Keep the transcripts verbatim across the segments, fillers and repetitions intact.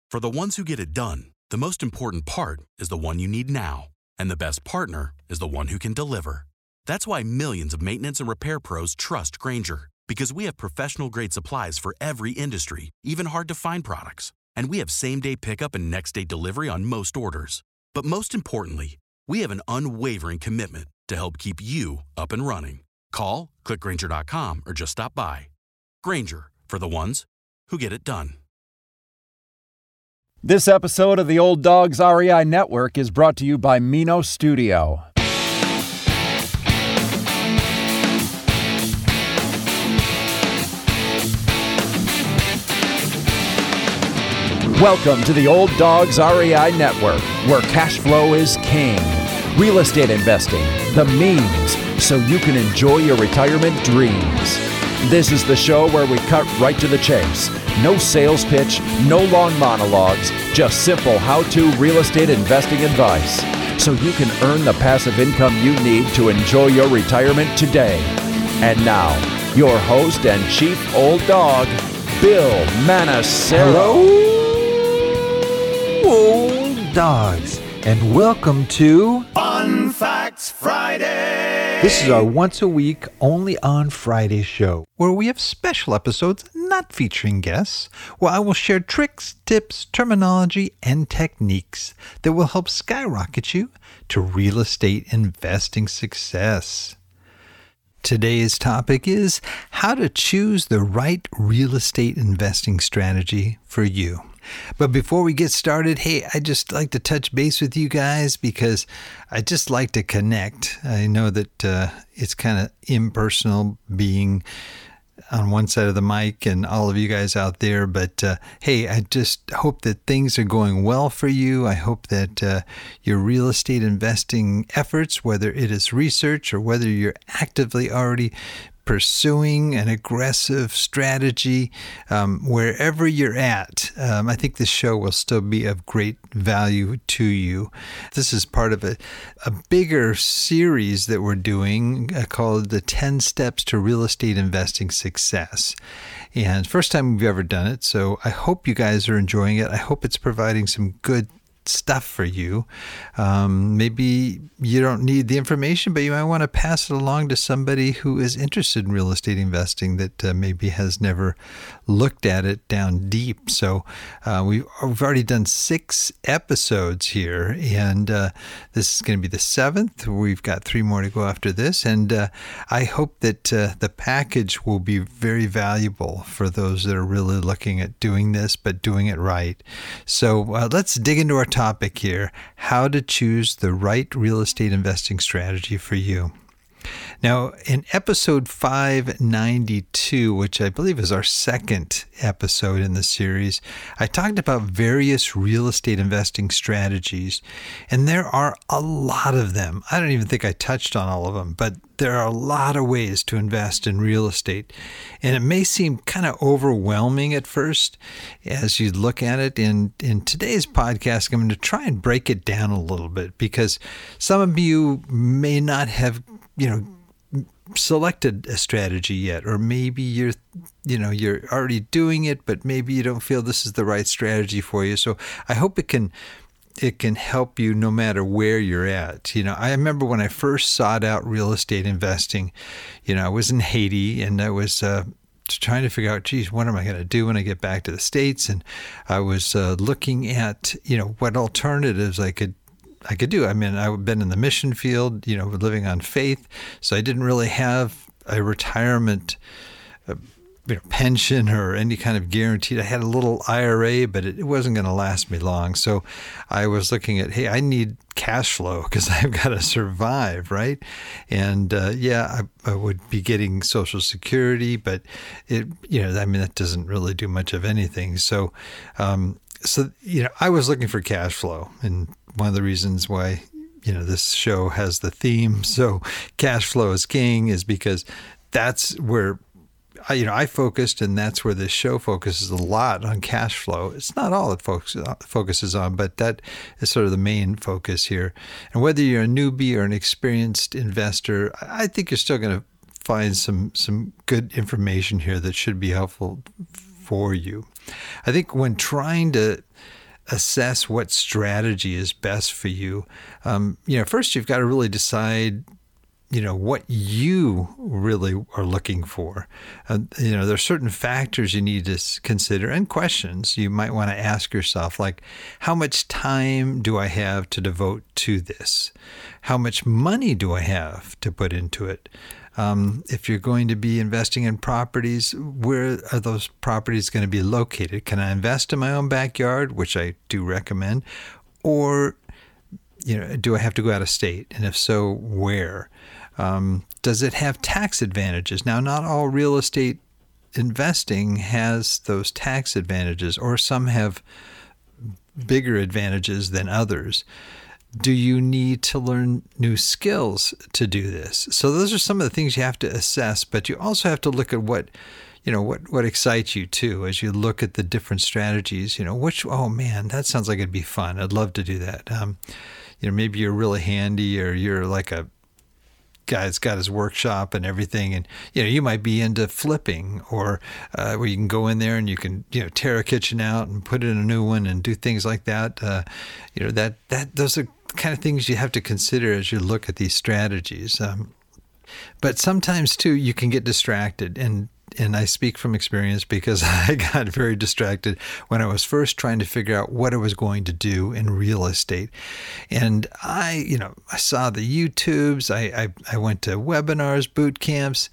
For the ones who get it done, the most important part is the one you need now. And the best partner is the one who can deliver. That's why millions of maintenance and repair pros trust Grainger, because we have professional-grade supplies for every industry, even hard-to-find products. And we have same-day pickup and next-day delivery on most orders. But most importantly, we have an unwavering commitment to help keep you up and running. Call, click Grainger dot com, or just stop by. Grainger, for the ones who get it done. This episode of the Old Dogs R E I Network is brought to you by Mino Studio. Welcome to the Old Dogs R E I Network, where cash flow is king. Real estate investing, the means, so you can enjoy your retirement dreams. This is the show where we cut right to the chase. No sales pitch, no long monologues, just simple how-to real estate investing advice, so you can earn the passive income you need to enjoy your retirement today. And now, your host and chief old dog, Bill Manassero. Hello, old dogs, and welcome to Fun Facts Friday. This is our once a week, only on Friday show, where we have special episodes not featuring guests, where I will share tricks, tips, terminology, and techniques that will help skyrocket you to real estate investing success. Today's topic is how to choose the right real estate investing strategy for you. But before we get started, hey, I just like to touch base with you guys because I just like to connect. I know that uh, it's kind of impersonal being on one side of the mic and all of you guys out there. But uh, hey, I just hope that things are going well for you. I hope that uh, your real estate investing efforts, whether it is research or whether you're actively already pursuing an aggressive strategy, um, wherever you're at, um, I think this show will still be of great value to you. This is part of a, a bigger series that we're doing uh, called the ten Steps to Real Estate Investing Success. And first time we've ever done it, so I hope you guys are enjoying it. I hope it's providing some good stuff for you. Um, maybe you don't need the information, but you might want to pass it along to somebody who is interested in real estate investing that uh, maybe has never looked at it down deep. So uh, we've, we've already done six episodes here, and uh, this is going to be the seventh. We've got three more to go after this, and uh, I hope that uh, the package will be very valuable for those that are really looking at doing this, but doing it right. So uh, let's dig into our topic here, how to choose the right real estate investing strategy for you. Now, in episode five ninety-two, which I believe is our second episode in the series, I talked about various real estate investing strategies, and there are a lot of them. I don't even think I touched on all of them, but there are a lot of ways to invest in real estate, and it may seem kind of overwhelming at first as you look at it. In, in today's podcast, I'm going to try and break it down a little bit because some of you may not have, you know, selected a strategy yet, or maybe you're, you know, you're already doing it, but maybe you don't feel this is the right strategy for you. So I hope it can it can help you no matter where you're at. You know, I remember when I first sought out real estate investing, you know, I was in Haiti and I was uh, trying to figure out, geez, what am I going to do when I get back to the States? And I was uh, looking at, you know, what alternatives I could I could do. I mean, I've been in the mission field, you know, living on faith, so I didn't really have a retirement uh, you know, pension or any kind of guaranteed. I had a little I R A, but it, it wasn't going to last me long. So I was looking at, hey, I need cash flow because I've got to survive, right? And uh, yeah, I, I would be getting Social Security, but it, you know, I mean, that doesn't really do much of anything. So, um, so you know, I was looking for cash flow, and one of the reasons why, you know, this show has the theme, so cash flow is king, is because that's where I, you know, I focused, and that's where this show focuses a lot on cash flow. It's not all it focuses focuses on, but that is sort of the main focus here. And whether you're a newbie or an experienced investor, I think you're still going to find some some good information here that should be helpful for you. I think when trying to assess what strategy is best for you. Um, you know, first you've got to really decide, you know, what you really are looking for. Uh, you know, there are certain factors you need to consider and questions you might want to ask yourself, like, how much time do I have to devote to this? How much money do I have to put into it? Um, if you're going to be investing in properties, where are those properties going to be located? Can I invest in my own backyard, which I do recommend, or, you know, do I have to go out of state? And if so, where? Um, does it have tax advantages? Now, not all real estate investing has those tax advantages, or some have bigger advantages than others. Do you need to learn new skills to do this? So those are some of the things you have to assess, but you also have to look at what, you know, what, what excites you too, as you look at the different strategies, you know, which, oh man, that sounds like it'd be fun. I'd love to do that. Um, you know, maybe you're really handy, or you're like a guy's got his workshop and everything, and you know, you might be into flipping, or uh, where you can go in there and you can, you know, tear a kitchen out and put in a new one and do things like that. Uh, you know, that that those are kind of things you have to consider as you look at these strategies. Um, but sometimes too, you can get distracted, and and I speak from experience because I got very distracted when I was first trying to figure out what I was going to do in real estate. And I, you know, I saw the YouTubes, I, I, I went to webinars, boot camps,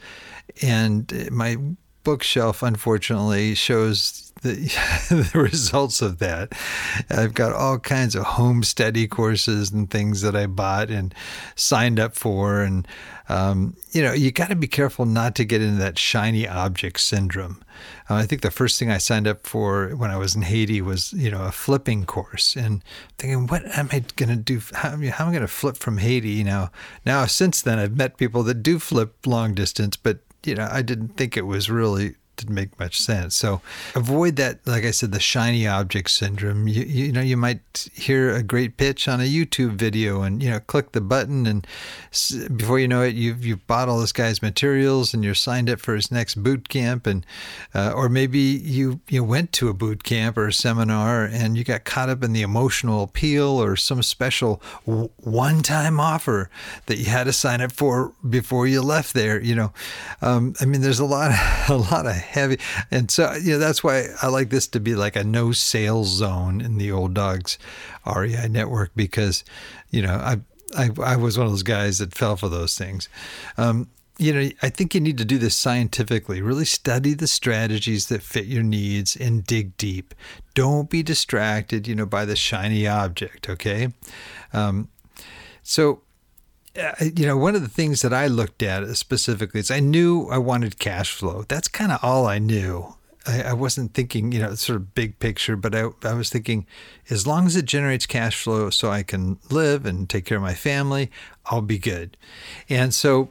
and my bookshelf, unfortunately, shows the, the results of that. I've got all kinds of home study courses and things that I bought and signed up for. And, um, you know, you got to be careful not to get into that shiny object syndrome. Uh, I think the first thing I signed up for when I was in Haiti was, you know, a flipping course, and thinking, what am I going to do? How, how am I going to flip from Haiti? You know, now since then I've met people that do flip long distance, but you know, I didn't think it was really, didn't make much sense. So avoid that, like I said, the shiny object syndrome. You, you know, you might hear a great pitch on a YouTube video and, you know, click the button, and before you know it, you've, you've bought all this guy's materials and you're signed up for his next boot camp. And, uh, or maybe you, you went to a boot camp or a seminar and you got caught up in the emotional appeal or some special w- one-time offer that you had to sign up for before you left there. You know, um, I mean, there's a lot, of, a lot of heavy. And so, you know, that's why I like this to be like a no sales zone in the Old Dogs R E I network, because, you know, I, I, I was one of those guys that fell for those things. Um, you know, I think you need to do this scientifically, really study the strategies that fit your needs and dig deep. Don't be distracted, you know, by the shiny object. Okay. Um, so, you know, one of the things that I looked at specifically is I knew I wanted cash flow. That's kind of all I knew. I, I wasn't thinking, you know, sort of big picture, but I, I was thinking, as long as it generates cash flow so I can live and take care of my family, I'll be good. And so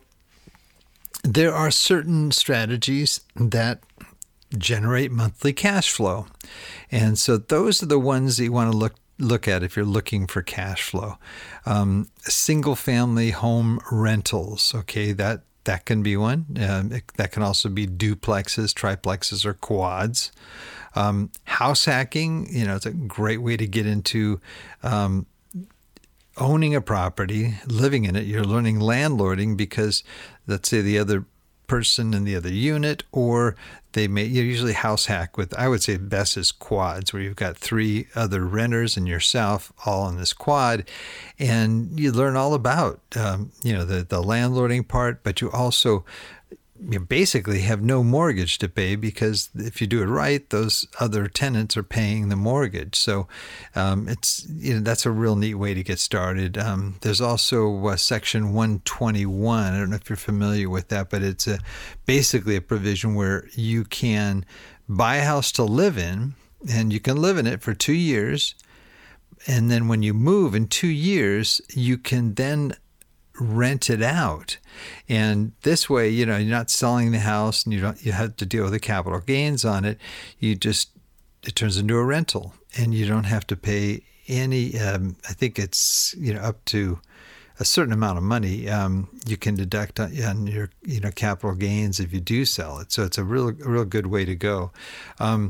there are certain strategies that generate monthly cash flow. And so those are the ones that you want to look look at if you're looking for cash flow. Um, single family home rentals. Okay. That, that can be one. Um, it, that can also be duplexes, triplexes, or quads. Um, house hacking, you know, it's a great way to get into, um, owning a property, living in it. You're learning landlording because, let's say, the other person in the other unit, or they may, you usually house hack with, I would say best is quads, where you've got three other renters and yourself all in this quad, and you learn all about, um, you know, the, the landlording part, but you also you basically have no mortgage to pay, because if you do it right, those other tenants are paying the mortgage. So um, it's, you know, that's a real neat way to get started. Um, there's also uh, Section one twenty-one. I don't know if you're familiar with that, but it's a, basically a provision where you can buy a house to live in, and you can live in it for two years. And then when you move in two years, you can then rent it out. And this way, you know, you're not selling the house and you don't, you have to deal with the capital gains on it. You just, it turns into a rental, and you don't have to pay any, um, I think it's, you know, up to a certain amount of money, um, you can deduct on your, you know, capital gains if you do sell it. So it's a real, real good way to go. Um,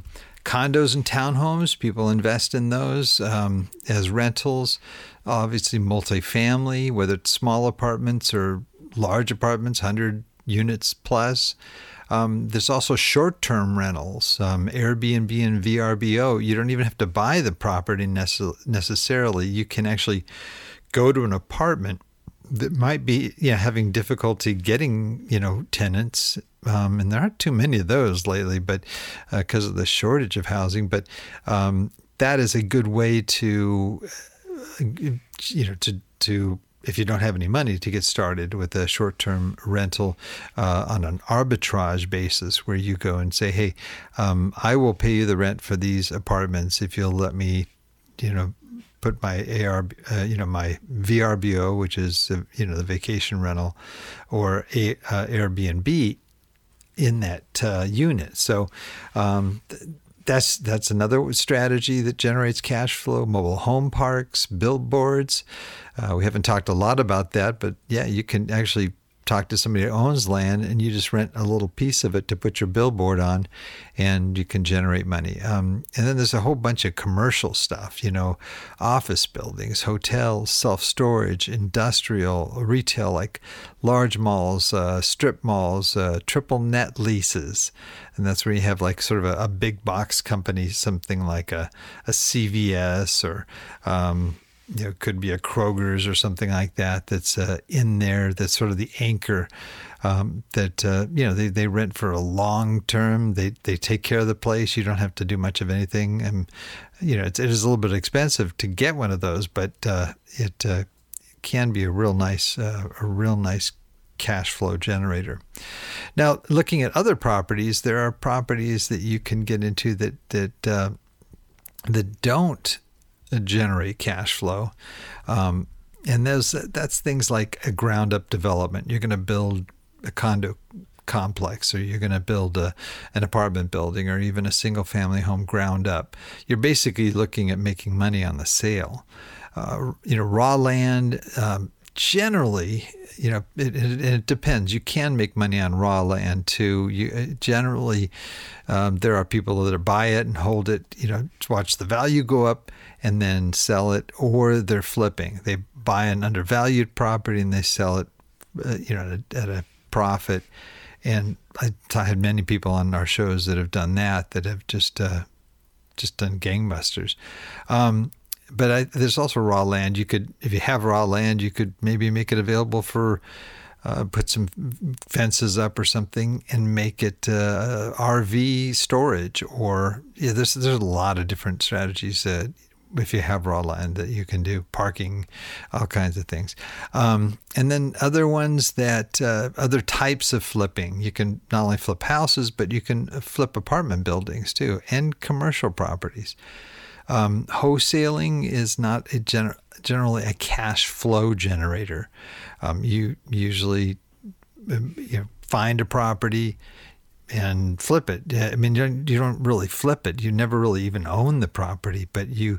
Condos and townhomes, people invest in those um, as rentals. Obviously, multifamily, whether it's small apartments or large apartments, one hundred units plus. Um, there's also short-term rentals, um, Airbnb and V R B O. You don't even have to buy the property necess- necessarily. You can actually go to an apartment that might be yeah, having difficulty getting, you know, tenants. Um, and there aren't too many of those lately, but because uh, of the shortage of housing. But um, that is a good way to, uh, you know, to to if you don't have any money, to get started with a short-term rental uh, on an arbitrage basis, where you go and say, hey, um, I will pay you the rent for these apartments if you'll let me, you know, put my A R, uh, you know, my V R B O, which is, uh, you know, the vacation rental, or a, uh, Airbnb in that uh, unit. So um, th- that's that's another strategy that generates cash flow. Mobile home parks, billboards. Uh, we haven't talked a lot about that, but yeah, you can actually talk to somebody who owns land and you just rent a little piece of it to put your billboard on, and you can generate money. Um, and then there's a whole bunch of commercial stuff, you know, office buildings, hotels, self-storage, industrial, retail, like large malls, uh, strip malls, uh, triple net leases. And that's where you have like sort of a, a big box company, something like a, a C V S or, um, you know, it could be a Kroger's or something like that that's uh, in there, that's sort of the anchor um, that, uh, you know, they, they rent for a long term. They they take care of the place. You don't have to do much of anything. And, you know, it's, it is a little bit expensive to get one of those, but uh, it uh, can be a real nice, uh, a real nice cash flow generator. Now, looking at other properties, there are properties that you can get into that, that, uh, that don't generate cash flow. Um, and those that's things like a ground up development. You're going to build a condo complex, or you're going to build a, an apartment building, or even a single family home ground up. You're basically looking at making money on the sale. Uh, you know, raw land, um, generally, you know, it, it, it depends. You can make money on raw land too. You generally, um, there are people that buy it and hold it, you know, to watch the value go up and then sell it, or they're flipping. They buy an undervalued property and they sell it, uh, you know, at a, at a profit. And I, I had many people on our shows that have done that, that have just, uh, just done gangbusters. Um, But I, there's also raw land. You could, if you have raw land, you could maybe make it available for, uh, put some fences up or something and make it uh, R V storage. Or yeah, there's there's a lot of different strategies uh, if you have raw land that you can do, parking, all kinds of things. Um, and then other ones that, uh, other types of flipping. You can not only flip houses, but you can flip apartment buildings too, and commercial properties. Um, wholesaling is not a gener- generally a cash flow generator. Um, you usually you know, find a property and flip it. I mean, you don't, you don't really flip it. You never really even own the property, but you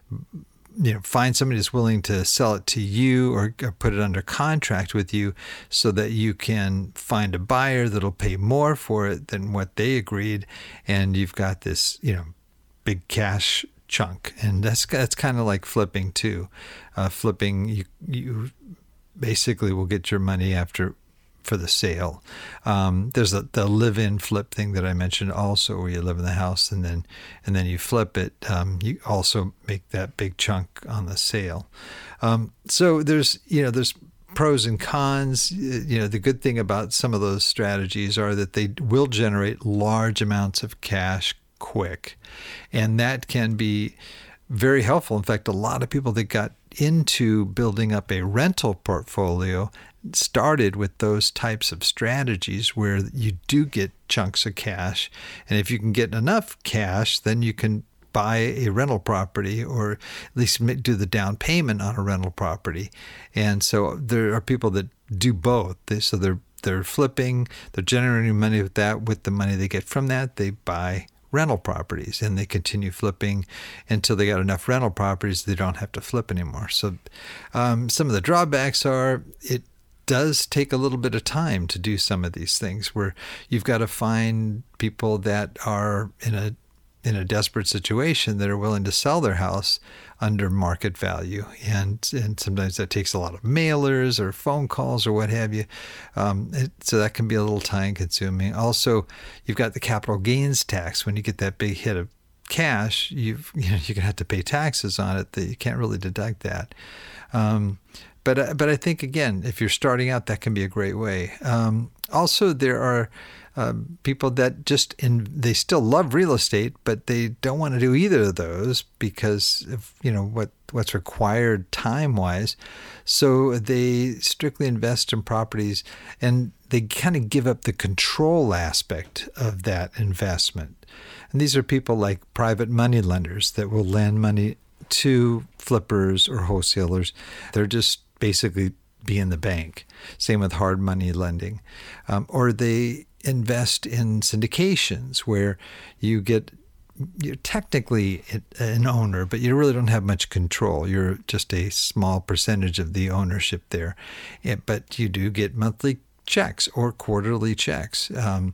you know find somebody that's willing to sell it to you, or, or put it under contract with you, so that you can find a buyer that'll pay more for it than what they agreed, and you've got this you know big cash chunk. And that's that's kind of like flipping too. Uh, flipping, you you basically will get your money after for the sale. Um, there's a, the live-in flip thing that I mentioned also, where you live in the house and then and then you flip it. Um, you also make that big chunk on the sale. Um, so there's you know there's pros and cons. You know the good thing about some of those strategies are that they will generate large amounts of cash quick, and that can be very helpful. In fact, a lot of people that got into building up a rental portfolio started with those types of strategies, where you do get chunks of cash, and if you can get enough cash, then you can buy a rental property, or at least do the down payment on a rental property. And so there are people that do both. They, so they're they're flipping, they're generating money with that. With the money they get from that, they buy rental properties, and they continue flipping until they got enough rental properties they don't have to flip anymore. So um, some of the drawbacks are it does take a little bit of time to do some of these things, where you've got to find people that are in a in a desperate situation that are willing to sell their house under market value. And and sometimes that takes a lot of mailers or phone calls or what have you. Um, it, so that can be a little time consuming. Also, you've got the capital gains tax. When you get that big hit of cash, you've, you know, you're going to have to pay taxes on it that you can't really deduct that. Um, but, uh, but I think, again, if you're starting out, that can be a great way. Um, also, there are Um, people that just in they still love real estate, but they don't want to do either of those because of, you know, what what's required time wise. So they strictly invest in properties, and they kind of give up the control aspect of that investment. And these are people like private money lenders that will lend money to flippers or wholesalers. They're just basically being the bank. Same with hard money lending, um, or they invest in syndications where you get, you're technically an owner, but you really don't have much control. You're just a small percentage of the ownership there. But you do get monthly checks or quarterly checks. Um,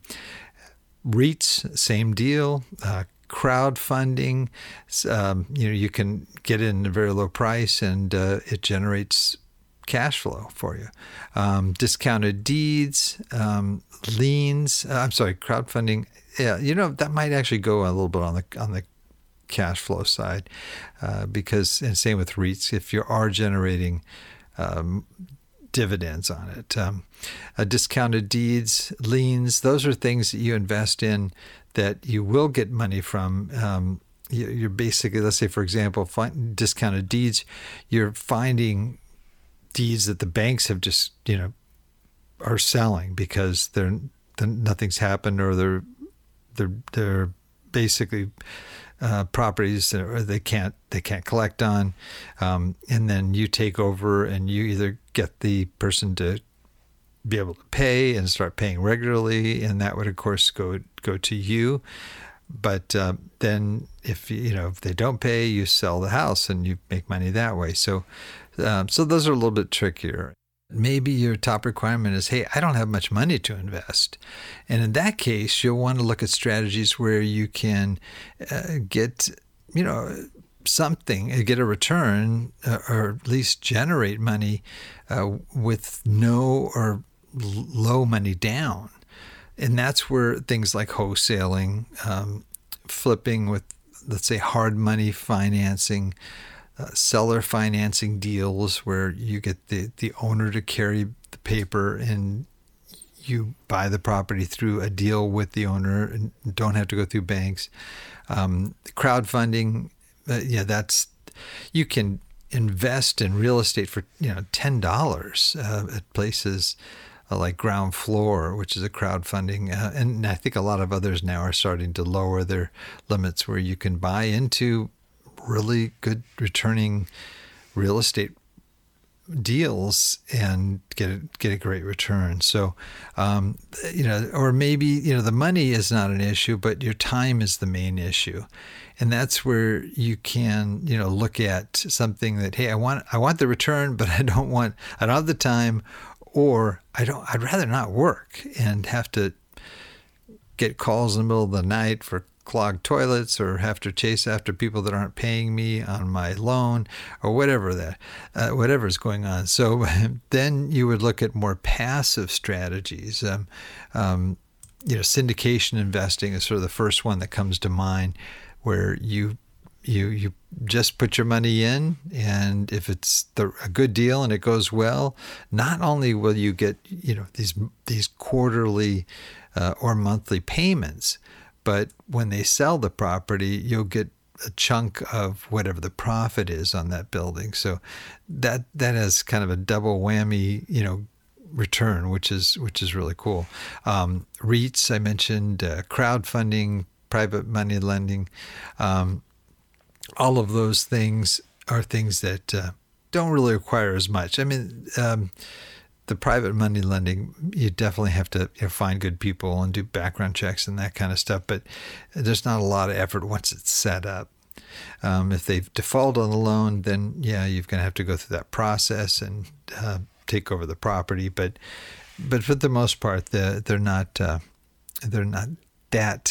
REITs, same deal. Uh, crowdfunding, um, you know, you can get it in a very low price and uh, it generates cash flow for you. Um, discounted deeds, um, liens. Uh, I'm sorry, crowdfunding. Yeah, you know, that might actually go a little bit on the on the cash flow side, uh, because, and same with REITs, if you are generating um, dividends on it. Um, uh, discounted deeds, liens. Those are things that you invest in that you will get money from. Um, you, you're basically, let's say, for example, find discounted deeds. You're finding deeds that the banks have just, you know, are selling because they're, they're nothing's happened, or they're they're they're basically uh, properties that they can't they can't collect on, um, and then you take over and you either get the person to be able to pay and start paying regularly, and that would of course go go to you. But uh, then if you know if they don't pay, you sell the house and you make money that way. So. Um, so those are a little bit trickier. Maybe your top requirement is, hey, I don't have much money to invest. And in that case, you'll want to look at strategies where you can uh, get, you know, something, get a return, uh, or at least generate money uh, with no or low money down. And that's where things like wholesaling, um, flipping with, let's say, hard money financing, Uh, seller financing deals where you get the, the owner to carry the paper and you buy the property through a deal with the owner and don't have to go through banks. Um, crowdfunding, uh, yeah, that's, you can invest in real estate for, you know, ten dollars uh, at places uh, like Ground Floor, which is a crowdfunding. Uh, and I think a lot of others now are starting to lower their limits where you can buy into really good returning real estate deals and get a, get a great return. So, um, you know, or maybe, you know, the money is not an issue, but your time is the main issue. And that's where you can, you know, look at something that, hey, I want, I want the return, but I don't want, I don't have the time, or I don't, I'd rather not work and have to get calls in the middle of the night for clogged toilets, or have to chase after people that aren't paying me on my loan, or whatever that, uh, whatever is going on. So then you would look at more passive strategies. Um, um, you know, syndication investing is sort of the first one that comes to mind, where you you you just put your money in, and if it's the, a good deal and it goes well, not only will you get, you know, these these quarterly uh, or monthly payments, but when they sell the property, you'll get a chunk of whatever the profit is on that building. So that that has kind of a double whammy, you know, return, which is which is really cool. Um, REITs, I mentioned, uh, crowdfunding, private money lending, um, all of those things are things that uh, don't really require as much. I mean, um, the private money lending, you definitely have to, you know, find good people and do background checks and that kind of stuff, but there's not a lot of effort once it's set up. Um, if they've defaulted on the loan, then yeah, you're going to have to go through that process and uh, take over the property. But but for the most part, they're, they're not uh, they're not that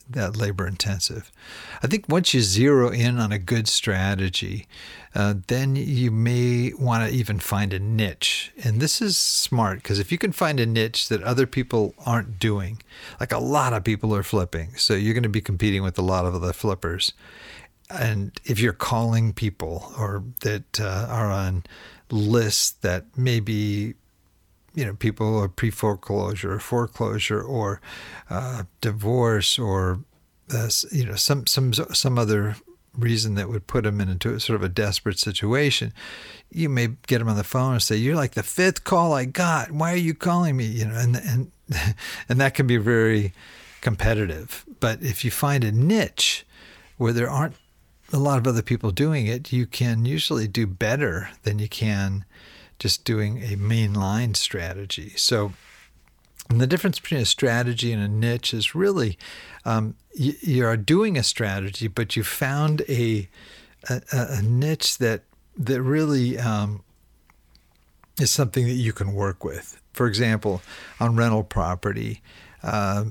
that labor intensive. I think once you zero in on a good strategy, uh, then you may want to even find a niche. And this is smart, because if you can find a niche that other people aren't doing, like a lot of people are flipping, so you're going to be competing with a lot of other flippers. And if you're calling people or that uh, are on lists that maybe, you know, people are pre-foreclosure or foreclosure or uh, divorce or, uh, you know, some some some other reason that would put them into a sort of a desperate situation, you may get them on the phone and say, "You're like the fifth call I got. Why are you calling me?" You know, and and and that can be very competitive. But if you find a niche where there aren't a lot of other people doing it, you can usually do better than you can just doing a mainline strategy. So, and the difference between a strategy and a niche is really um, you, you are doing a strategy, but you found a a, a niche that that really um, is something that you can work with. For example, on rental property, uh,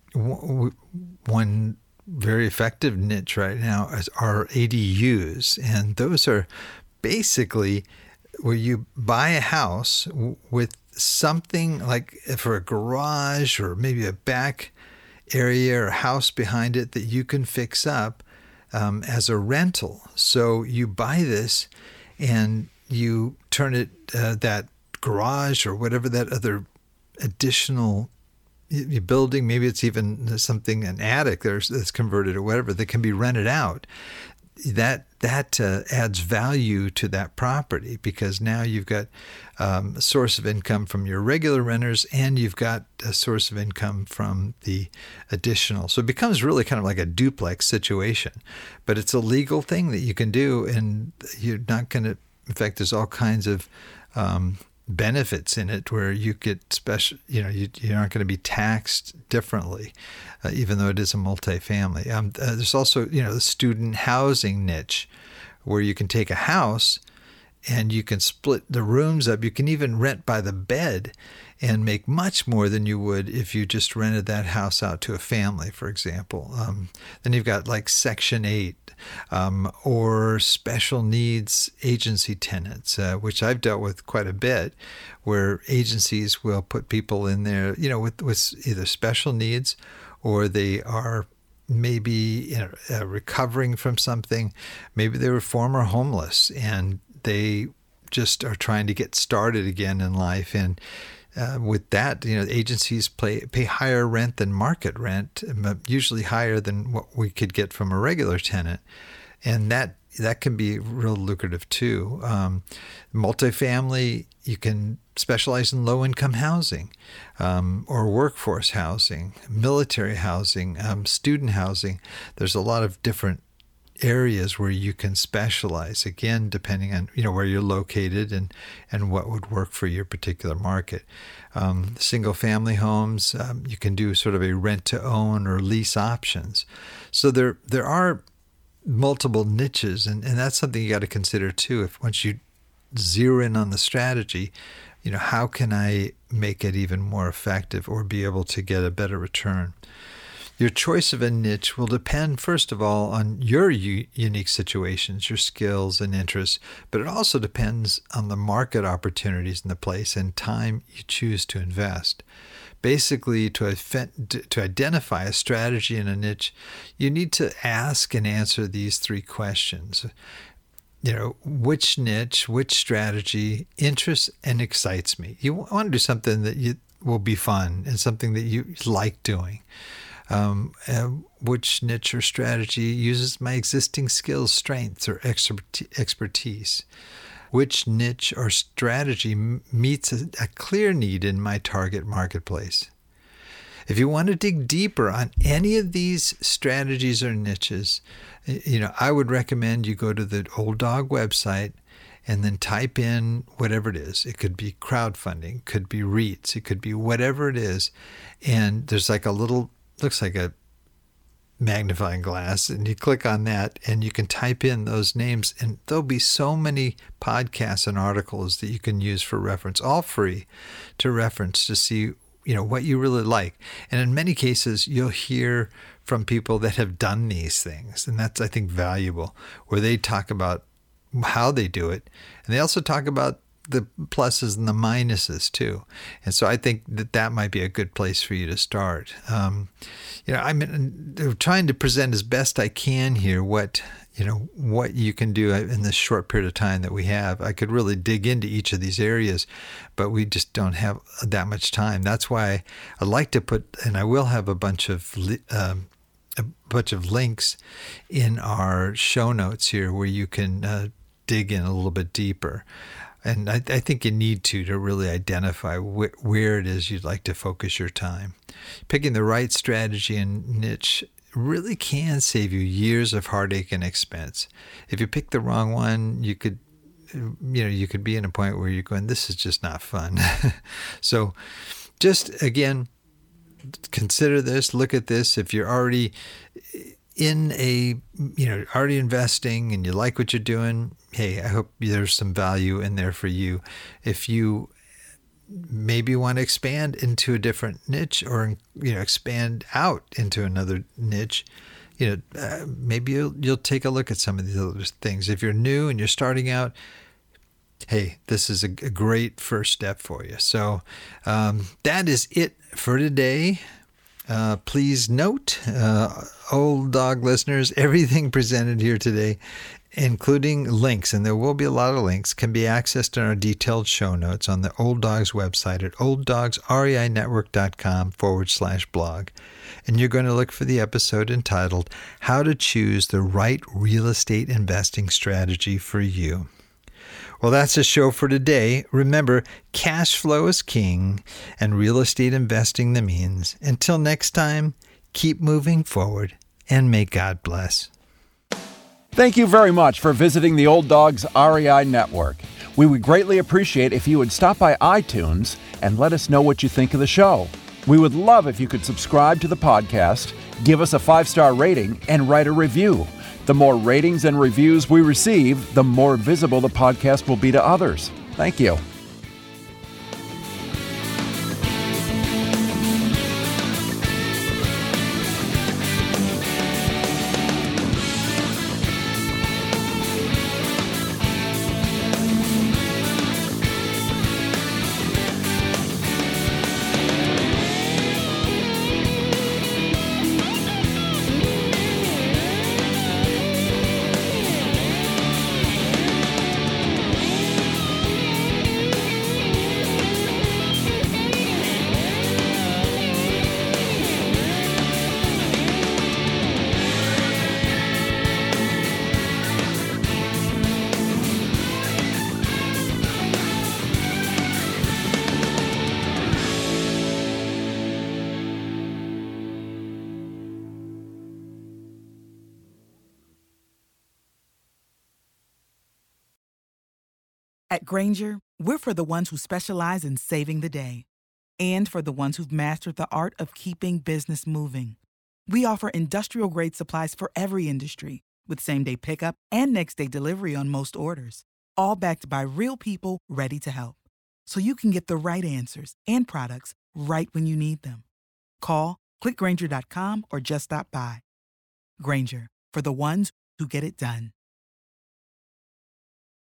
w- one very effective niche right now is are A D Us, and those are basically where you buy a house with something like for a garage or maybe a back area or house behind it that you can fix up um, as a rental. So you buy this and you turn it, uh, that garage or whatever that other additional building, maybe it's even something, an attic that's converted or whatever, that can be rented out. That that uh, adds value to that property, because now you've got um, a source of income from your regular renters and you've got a source of income from the additional. So it becomes really kind of like a duplex situation, but it's a legal thing that you can do, and you're not going to, in fact, there's all kinds of um, benefits in it where you get special, you know, you, you aren't going to be taxed differently, uh, even though it is a multifamily. Um, uh, there's also, you know, the student housing niche where you can take a house and you can split the rooms up. You can even rent by the bed and make much more than you would if you just rented that house out to a family, for example. Um, then you've got like Section eight um, or special needs agency tenants, uh, which I've dealt with quite a bit, where agencies will put people in there, you know, with, with either special needs or they are maybe, you know, uh, recovering from something. Maybe they were former homeless and they just are trying to get started again in life. And uh, with that, you know, agencies pay, pay higher rent than market rent, usually higher than what we could get from a regular tenant. And that that can be real lucrative too. Um, multifamily, you can specialize in low-income housing um, or workforce housing, military housing, um, student housing. There's a lot of different areas where you can specialize, again, depending on, you know, where you're located and, and what would work for your particular market. Um, single family homes, um, you can do sort of a rent to own or lease options. So there there are multiple niches, and, and that's something you got to consider too. If once you zero in on the strategy, you know, how can I make it even more effective or be able to get a better return? Your choice of a niche will depend, first of all, on your u- unique situations, your skills and interests, but it also depends on the market opportunities in the place and time you choose to invest. Basically, to, to identify a strategy in a niche, you need to ask and answer these three questions. You know, which niche, which strategy interests and excites me? You want to do something that you will be fun and something that you like doing. Um, uh, which niche or strategy uses my existing skills, strengths, or expertise? Which niche or strategy meets a, a clear need in my target marketplace? If you want to dig deeper on any of these strategies or niches, you know, I would recommend you go to the Old Dog website and then type in whatever it is. It could be crowdfunding, could be REITs, it could be whatever it is. And there's like a little, looks like a magnifying glass, and you click on that and you can type in those names, and there'll be so many podcasts and articles that you can use for reference, all free to reference to see you know, what you really like. And in many cases, you'll hear from people that have done these things. And that's, I think, valuable, where they talk about how they do it. And they also talk about the pluses and the minuses too. And so I think that that might be a good place for you to start. Um, you know, I'm trying to present as best I can here what, you know, what you can do in this short period of time that we have. I could really dig into each of these areas, but we just don't have that much time. That's why I like to put, and I will have a bunch of um, a bunch of links in our show notes here where you can uh, dig in a little bit deeper. And I, I think you need to to really identify wh- where it is you'd like to focus your time. Picking the right strategy and niche really can save you years of heartache and expense. If you pick the wrong one, you could, you know, you could be in a point where you're going, this is just not fun. So just, again, consider this, look at this. If you're already in a, you know, already investing and you like what you're doing, hey, I hope there's some value in there for you. If you maybe want to expand into a different niche, or, you know, expand out into another niche, you know, uh, maybe you'll, you'll take a look at some of these other things. If you're new and you're starting out, hey, this is a, a great first step for you. So um, that is it for today. Uh, please note, uh, Old Dog listeners, everything presented here today, including links, and there will be a lot of links, can be accessed in our detailed show notes on the Old Dogs website at olddogsreinetwork.com forward slash blog. And you're going to look for the episode entitled How to Choose the Right Real Estate Investing Strategy for You. Well, that's the show for today. Remember, cash flow is king and real estate investing the means. Until next time, keep moving forward and may God bless. Thank you very much for visiting the Old Dogs R E I Network. We would greatly appreciate if you would stop by iTunes and let us know what you think of the show. We would love if you could subscribe to the podcast, give us a five-star rating, and write a review. The more ratings and reviews we receive, the more visible the podcast will be to others. Thank you. At Grainger, we're for the ones who specialize in saving the day, and for the ones who've mastered the art of keeping business moving. We offer industrial-grade supplies for every industry, with same-day pickup and next-day delivery on most orders, all backed by real people ready to help. So you can get the right answers and products right when you need them. Call, click Grainger dot com, or just stop by. Grainger, for the ones who get it done.